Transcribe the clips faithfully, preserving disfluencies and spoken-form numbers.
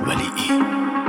ولیعی.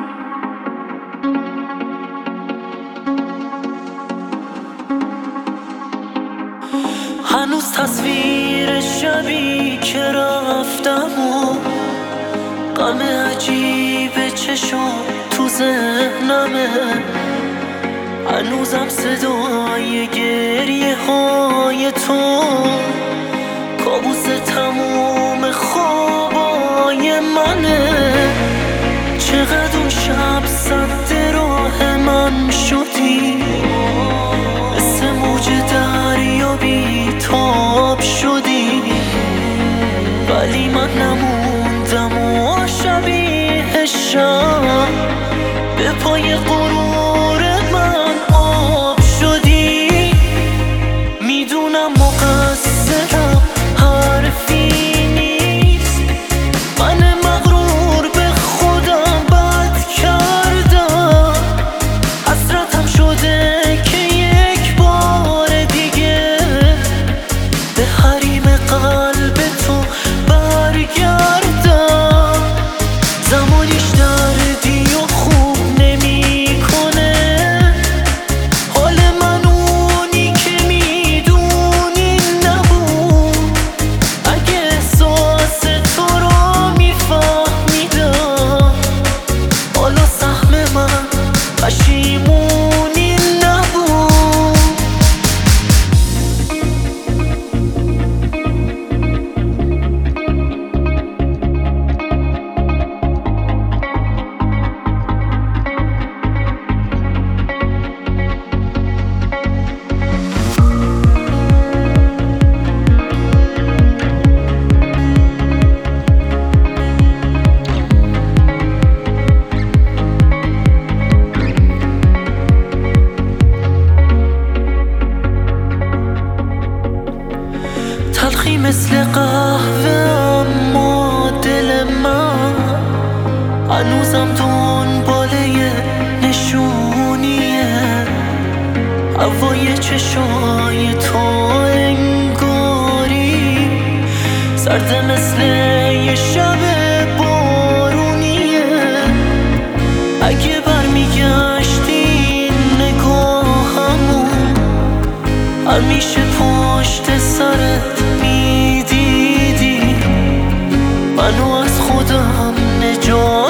هنوز تصویر شبی که رفتم و غم عجیب چشم تو ذهنمه، هنوزم صدای گریه های تو کابوس تموم خوابای منه. چقدر اون شب سد راه من شدی، مثل موج دریا بیتاب شدی، ولی من نموندم و شبیه شب به پای غرور من آب شدی. میدونم مقصرم حرفی نیست، من مغرور به خودم بد کردم، حسرتم شده که یک بار دیگه به حریم قلب تو برگردم. زمانیش دردی و خوب نمی کنه، حال من اونی که میدونی نبود. اگه احساس تو رو میفهمیدم، حالا سهم من پشیمونی نبود. تلخی مثل قهوه اما دل من هنوزم دنباله نشونیه. هوای چشای تو انگاری سرده مثل یه شب بارونیه. اگه برمیگشتی نگاهمون همیشه پشت سرت میدیدی، منو از خودم نجات